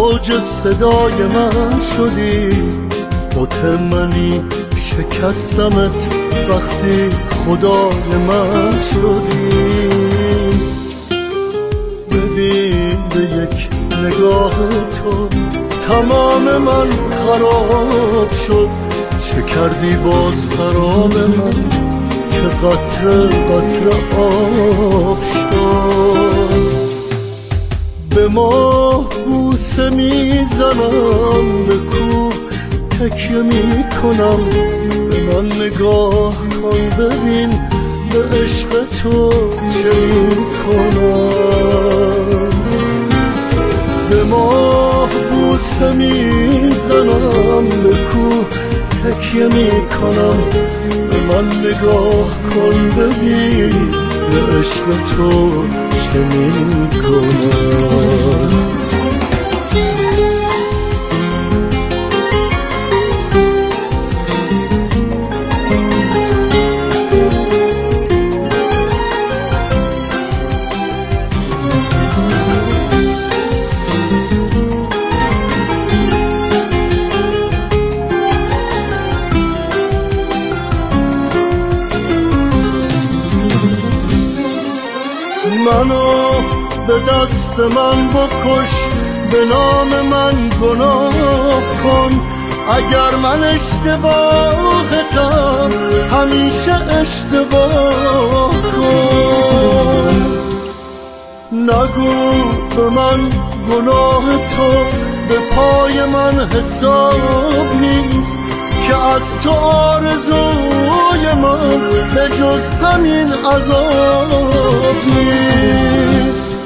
اوج صدای من شدی، بت منی شکستمت وقتی خدای من شدی. ببین به یک نگاه تو تمام من خراب شد، چه کردی با سراب من که قطره قطره آب شد. به ماه بوسه میزنم، به کوه تکیه میکنم، به من نگاه کن ببین به عشق تو چه میکنم. به ماه بوسه میزنم، به کوه تکیه میکنم، به من نگاه کن ببین به عشق تو چه میکنم. منو به دست من بکش، به نام من گناه کن، اگر من اشتباهتم همیشه اشتباه کن. نگو به من گناه تو به پای من حساب نیست، که از تو آرزوی من به جز همین عذاب نیست.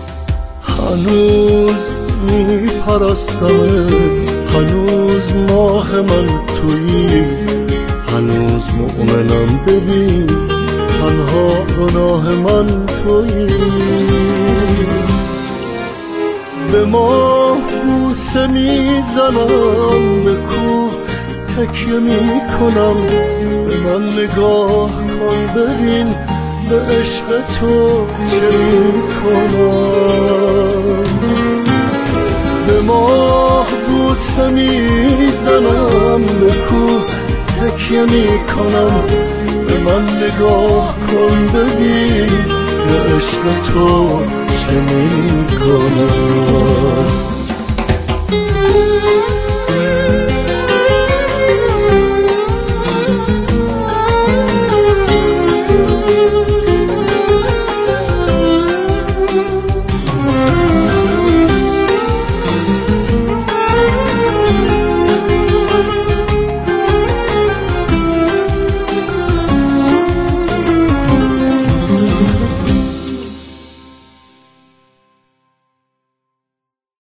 هنوز میپرستمت، هنوز ماه من تویی، هنوز مؤمنم ببین تنها گناه من تویی. به ماه بوسه میزنم، به کوه تکیه میکنم، به من نگاه کن ببین به عشق تو چه میکنم. به ماه بوسه میزنم، به کوه تکیه میکنم، به من نگاه کن ببین به عشق تو چه میکنم.